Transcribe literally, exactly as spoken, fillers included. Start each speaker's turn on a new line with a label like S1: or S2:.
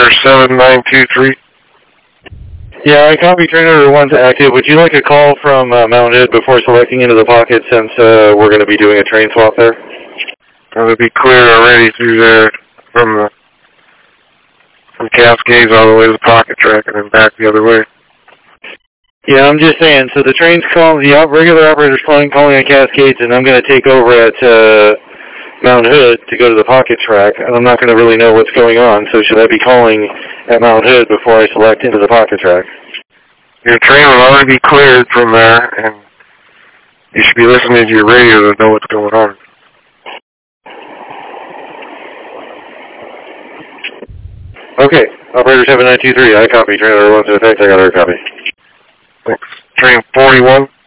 S1: seven nine two three.
S2: Yeah, I copy train order one's active. Would you like a call from uh, Mount Hood before selecting into the pocket since uh, we're going to be doing a train swap there?
S1: That would be cleared already through there from the from Cascades all the way to the pocket track and then back the other way.
S2: Yeah, I'm just saying. So the train's calling, the regular operator's calling, calling on Cascades, and I'm going to take over at uh, Mount Hood to go to the pocket track, and I'm not going to really know what's going on. So should I be calling at Mount Hood before I select into the pocket track?
S1: Your train will already be cleared from there, and you should be listening to your radio to know what's going on.
S2: Okay, operator seven nine two three, I copy. Train order one to effect, I got her copy.
S1: Thanks. Train forty-one.